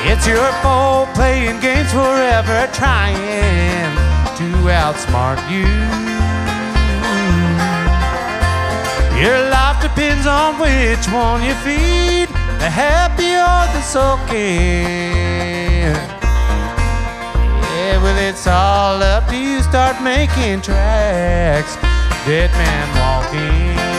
It's your fault playing games forever, trying to outsmart you. Your life depends on which one you feed, the happy or the sulky. Yeah, well, it's all up to you. Start making tracks, dead man walking.